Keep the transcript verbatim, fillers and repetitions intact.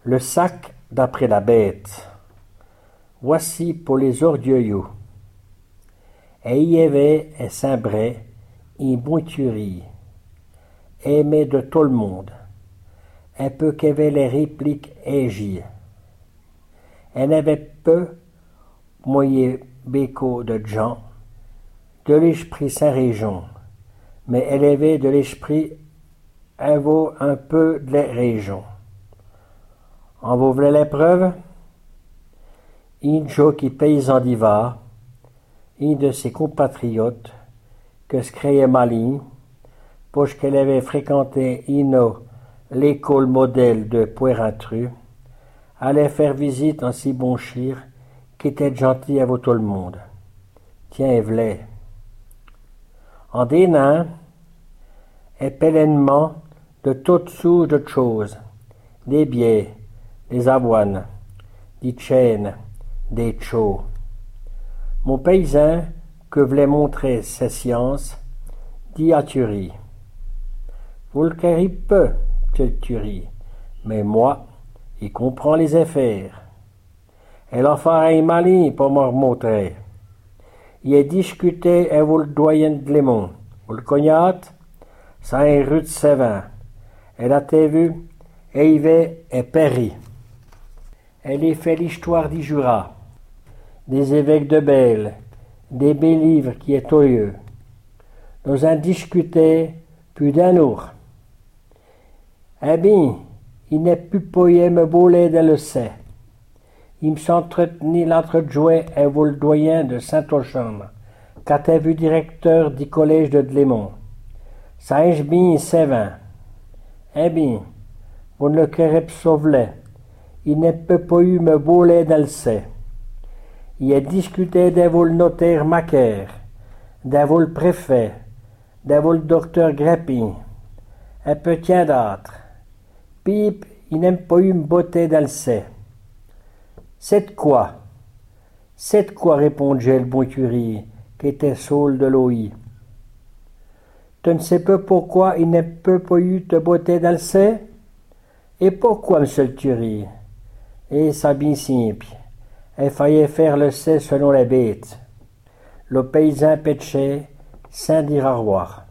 Le sac d'après la bête. Voici pour les orgueilleux. Et il y avait un Saint-Bray, une bonturie, aimé de tout le monde, un peu qu'avait les répliques agies. Elle n'avait peu moyen béco de gens, de l'esprit Saint-Région, mais elle avait de l'esprit un vaut un peu de la région. En vous voulez l'épreuve? Un jockey paysan d'Ivar, un de ses compatriotes, que se créait malin, parce qu'elle avait fréquenté une l'école modèle de Poirintru, allait faire visite en si bon chir, qui était gentil avec tout le monde. Tiens, v'là. En des nains, et pleinement de toutes sortes de choses, des biais, des avoines, des chaînes, des chaux. Mon paysan, que voulait montrer ses sciences, dit à Thury. Vous le carrez peu, Thury, mais moi, il comprend les affaires. Elle en fera un malin pour me remontrer. Il a discuté avec le doyen de Lémon. Vous le connaissez? C'est un rue de Sévin. Elle a été vue, et il va et péri. Elle a fait l'histoire du Jura, des évêques de Belle, des belles livres qui est toyeux. Nous en discuté plus d'un heure. Eh bien, il n'est plus poyé me bouler de le sait. Il me s'entretenit l'entre-jouet et vous le doyen de Saint-Auchan, qu'a été vu directeur du collège de Dlémont. Ça est bien Sévin. Eh bien, vous ne le querrez sauveler. Il n'est pas eu me bouler dans le sait. Il a discuté de vous le notaire Macaire, de vous le préfet, de vous le docteur Grappin, un petit d'autre. Pipe, il n'aime pas eu me botter dans le sait. C'est de quoi? C'est de quoi, répondait le bon curé, qui était saoul de l'O I. Tu ne sais pas pourquoi il n'a pas eu te botter dans le sait? Et pourquoi, monsieur le curé? Et ça bien simple. Il fallait faire le sait selon les bêtes. Le paysan péchait sans dire au revoir.